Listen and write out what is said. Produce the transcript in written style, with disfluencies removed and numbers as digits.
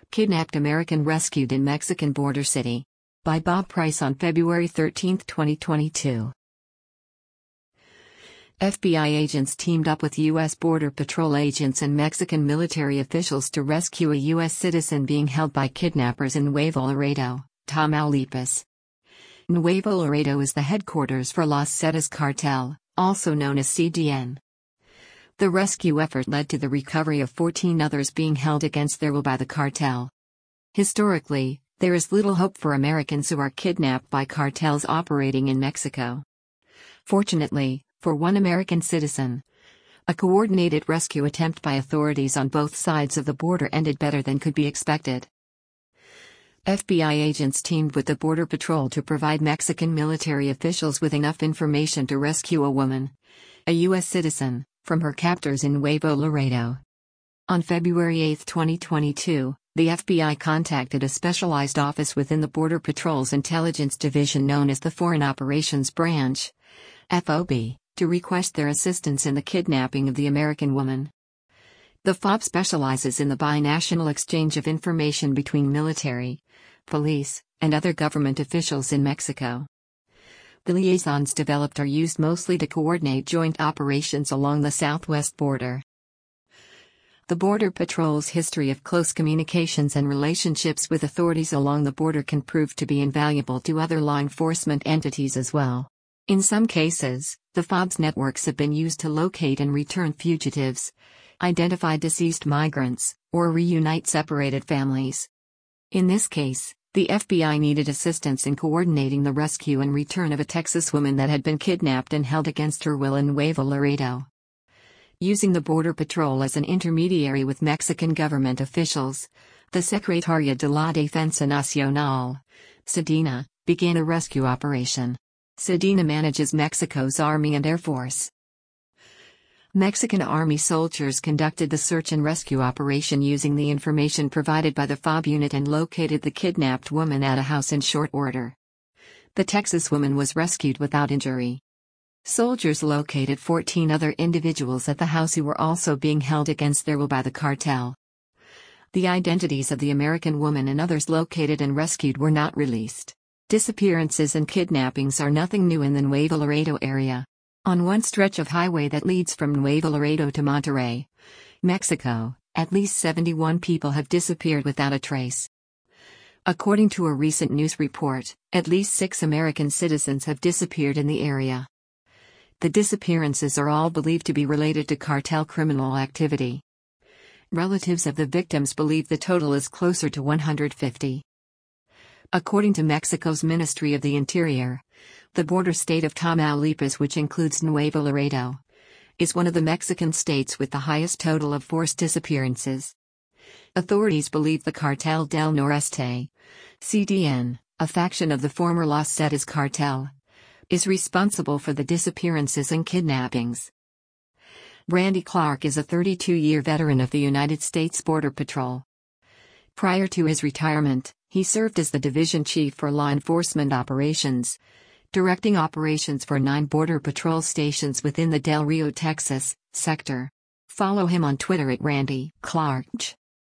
Kidnapped American rescued in Mexican border city. By Bob Price on February 13, 2022. FBI agents teamed up with U.S. Border Patrol agents and Mexican military officials to rescue a U.S. citizen being held by kidnappers in Nuevo Laredo, Tamaulipas. Nuevo Laredo is the headquarters for Los Zetas cartel, also known as CDN. The rescue effort led to the recovery of 14 others being held against their will by the cartel. Historically, there is little hope for Americans who are kidnapped by cartels operating in Mexico. Fortunately, for one American citizen, a coordinated rescue attempt by authorities on both sides of the border ended better than could be expected. FBI agents teamed with the Border Patrol to provide Mexican military officials with enough information to rescue a woman, a U.S. citizen, from her captors in Nuevo Laredo. On February 8, 2022, the FBI contacted a specialized office within the Border Patrol's intelligence division known as the Foreign Operations Branch, FOB, to request their assistance in the kidnapping of the American woman. The FOB specializes in the binational exchange of information between military, police, and other government officials in Mexico. The liaisons developed are used mostly to coordinate joint operations along the southwest border. The Border Patrol's history of close communications and relationships with authorities along the border can prove to be invaluable to other law enforcement entities as well. In some cases, the FOB's networks have been used to locate and return fugitives, identify deceased migrants, or reunite separated families. In this case, the FBI needed assistance in coordinating the rescue and return of a Texas woman that had been kidnapped and held against her will in Nuevo Laredo. Using the Border Patrol as an intermediary with Mexican government officials, the Secretaría de la Defensa Nacional, SEDENA, began a rescue operation. SEDENA manages Mexico's Army and Air Force. Mexican Army soldiers conducted the search and rescue operation using the information provided by the FOB unit and located the kidnapped woman at a house in short order. The Texas woman was rescued without injury. Soldiers located 14 other individuals at the house who were also being held against their will by the cartel. The identities of the American woman and others located and rescued were not released. Disappearances and kidnappings are nothing new in the Nuevo Laredo area. On one stretch of highway that leads from Nuevo Laredo to Monterrey, Mexico, at least 71 people have disappeared without a trace. According to a recent news report, at least 6 American citizens have disappeared in the area. The disappearances are all believed to be related to cartel criminal activity. Relatives of the victims believe the total is closer to 150. According to Mexico's Ministry of the Interior, the border state of Tamaulipas, which includes Nuevo Laredo, is one of the Mexican states with the highest total of forced disappearances. Authorities believe the Cartel del Noreste, CDN, a faction of the former Los Zetas cartel, is responsible for the disappearances and kidnappings. Randy Clark is a 32-year veteran of the United States Border Patrol. Prior to his retirement, he served as the division chief for law enforcement operations, directing operations for 9 Border Patrol stations within the Del Rio, Texas, sector. Follow him on Twitter at Randy Clark.